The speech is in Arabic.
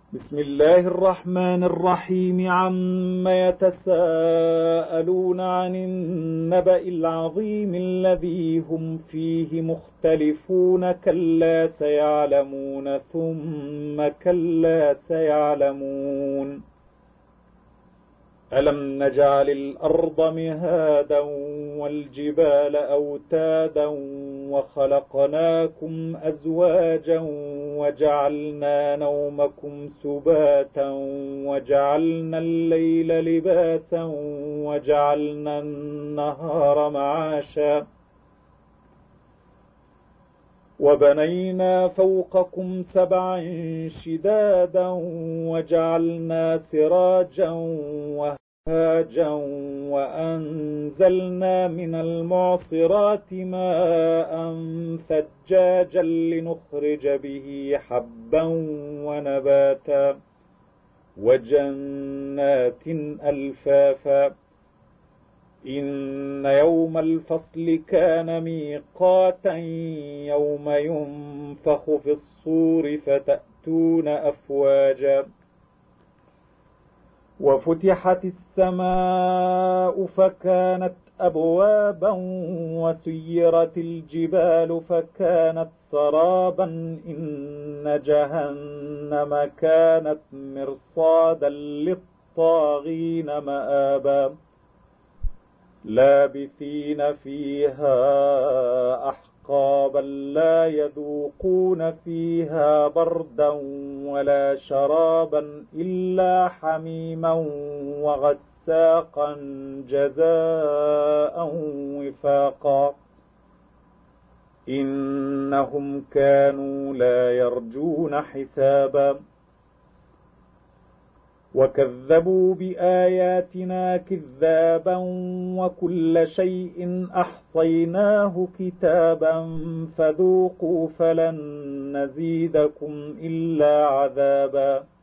بسم الله الرحمن الرحيم. عم يتساءلون عن النبأ العظيم الذي هم فيه مختلفون. كلا سيعلمون ثم كلا سيعلمون. ألم نجعل الأرض مهادا والجبال أوتادا وخلقناكم أزواجا وجعلنا نومكم سباتا وجعلنا الليل لباسا وجعلنا النهار معاشا وبنينا فوقكم سبعا شدادا وجعلنا سراجا وهاجا وأنزلنا من المعصرات ماء ثجاجا لنخرج به حبا ونباتا وجنات ألفافا. إن يوم الفصل كان ميقاتا يوم ينفخ في الصور فتأتون أفواجا وفتحت السماء فكانت أبوابا وسيرت الجبال فكانت سرابا. إن جهنم كانت مرصادا للطاغين مآبا لابثين فيها أحقابا لا يذوقون فيها بردا ولا شرابا إلا حميما وغساقا جزاء وفاقا. إنهم كانوا لا يرجون حسابا وكذبوا بآياتنا كذابا وكل شيء أحصيناه كتابا فذوقوا فلن نزيدكم إلا عذابا.